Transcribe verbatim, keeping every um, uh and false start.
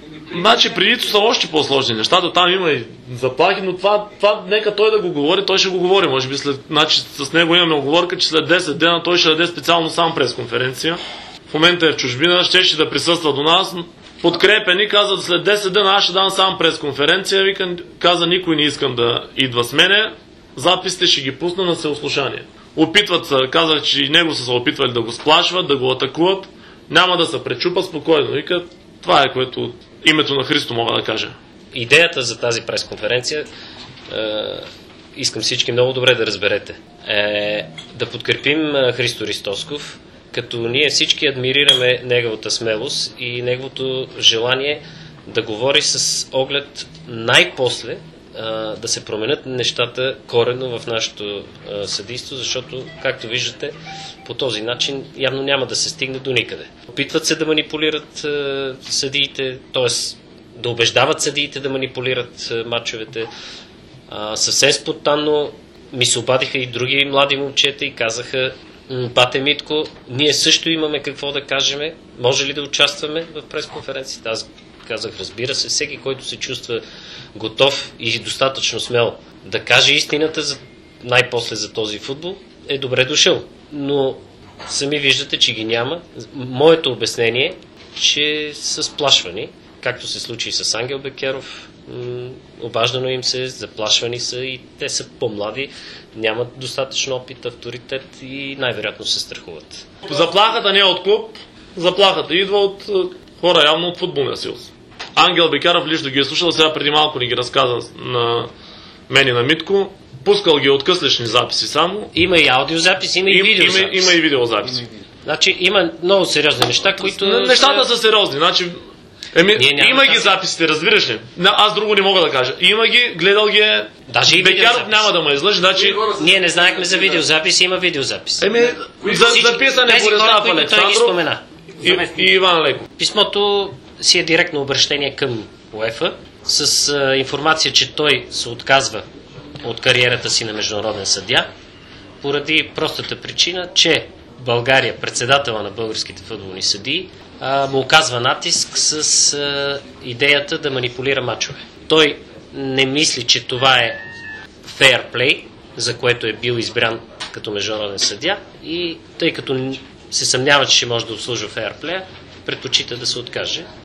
Значи преди са още по-сложни нещата, там има и заплахи, но това, това нека той да го говори, той ще го говори, може би след, значи с него имаме оговорка, че след десет дена той ще даде специално сам пресконференция. В момента е в чужбина, ще ще да присъства до нас, подкрепя ни, каза след десет дена аз ще дам сам пресконференция, вика, каза никой не искам да идва с мене, записите ще ги пусна на всеослушание. Опитват се, казах, че и него са се опитвали да го сплашват, да го атакуват, няма да се пречупа спокойно, вика, това е което името на Христо мога да кажа. Идеята за тази пресконференция, е, искам всички много добре да разберете, е да подкрепим Христо Ристосков, като ние всички адмирираме неговата смелост и неговото желание да говори с оглед най-после е, да се променят нещата коренно в нашето е, съдийство, защото, както виждате, по този начин явно няма да се стигне до никъде. Опитват се да манипулират е, съдиите, т.е. да убеждават съдиите да манипулират е, мачовете. А, съвсем спонтанно ми се обадиха и други млади момчета и казаха: Бате Митко, ние също имаме какво да кажем, може ли да участваме в пресконференцията? Аз казах, разбира се, всеки, който се чувства готов и достатъчно смел да каже истината за, най-после за този футбол, е добре дошъл. Но сами виждате, че ги няма. Моето обяснение е, че са сплашвани, както се случи и с Ангел Бекеров. Обаждано им се, заплашвани са и те са по-млади, нямат достатъчно опит, авторитет и най-вероятно се страхуват. Заплахата не е от клуб, заплахата идва от хора, явно от футболния съюз. Ангел Бекаров лично ги е слушал, сега преди малко ни ги разказа на мен и на Митко. Пускал ги от къслични записи само. Има и аудиозаписи, има и видеозаписи. Има, има и видеозаписи. Значи има много сериозни неща, които... Нещата са сериозни, значи... Еми, има ги записите, разбираш ли? Аз друго не мога да кажа. Има ги, гледал ги е... Даже и Бекаров няма да ме излъжи, значи... Ние не знаехме за видеозапис, има видеозапис. Еми, за записане Борислав Александров и, и Иван Леков. Писмото си е директно обращение към УЕФА с а, информация, че той се отказва от кариерата си на международен съдия, поради простата причина, че България, председателя на българските футболни съдии, му оказва натиск с а, идеята да манипулира мачове. Той не мисли, че това е фейрплей, за което е бил избран като международен съдия, и тъй като се съмнява, че ще може да обслужва фейрплея, предпочита да се откаже.